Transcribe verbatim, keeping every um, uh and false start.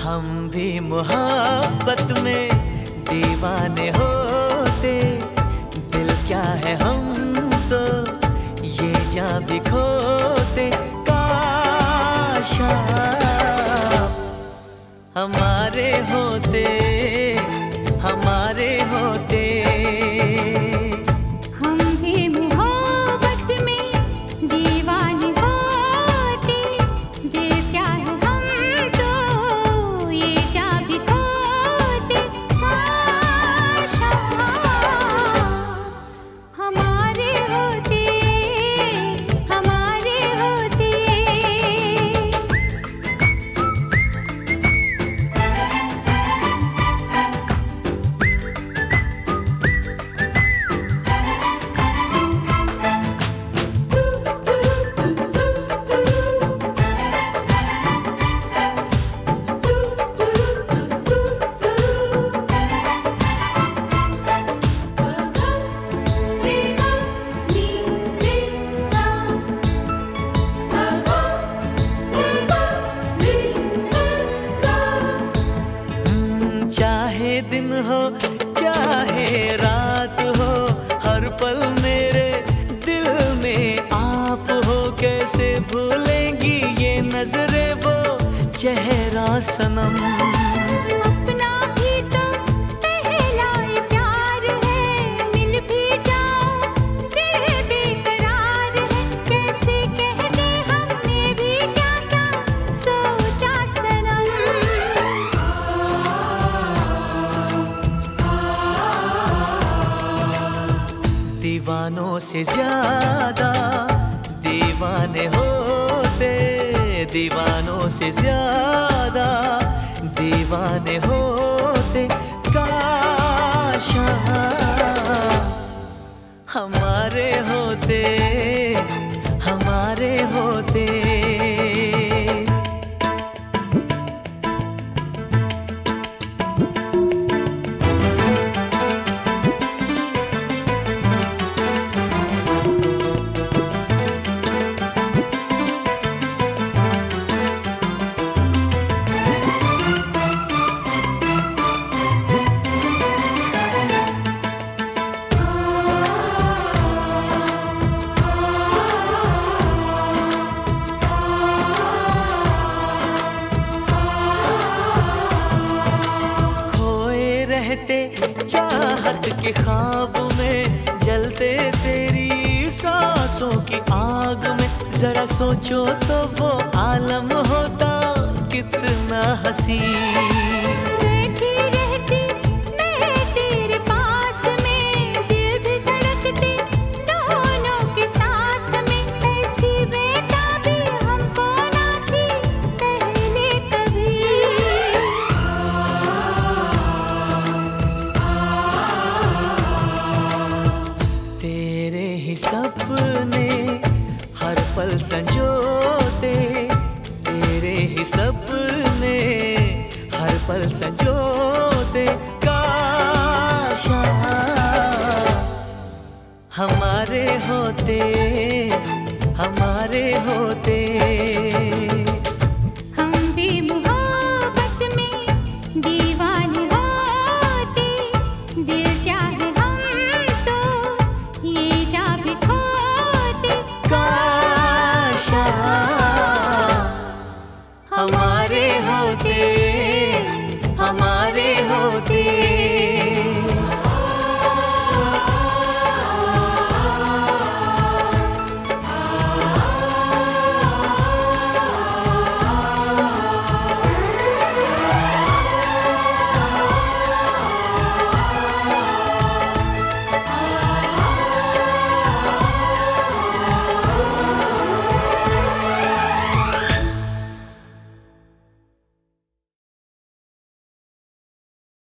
हम भी मोहब्बत में दीवाने होते, दिल क्या है हम तो ये जान भी खोते। काश आप हमारे होते, हमारे होते। हम भी मोहब्बत में दीवाने होते, दिल क्या है हम तो ये जान भी खोते। काश आप हमारे होते, हमारे होते। चाहे दिन हो चाहे रात हो, हर पल मेरे दिल में आप हो। कैसे भूलेंगी ये नजरें वो चेहरा सनम। अपना भी तो पहला प्यार है, मिल भी जाओ दिल बेकरार है। कैसे कह दे हमने भी क्या क्या सोचा सनम। दीवानों से ज्यादा दीवाने होते, दीवानों से ज्यादा दीवाने होते। काश आप हमारे होते, हमारे होते। रहते चाहत के ख्वाब में, जलते तेरी सांसों की आग में। जरा सोचो तो वो आलम होता कितना हसीन। बैठी रहती मैं तेरे पास में, दिल भी धड़कते दोनों के साथ में। ऐसी बेताबी हमको ना थी पहले कभी। तेरे ही सपने हर पल संजोते, तेरे ही सपने हर पल संजोते। काश आप हमारे होते, हमारे होते।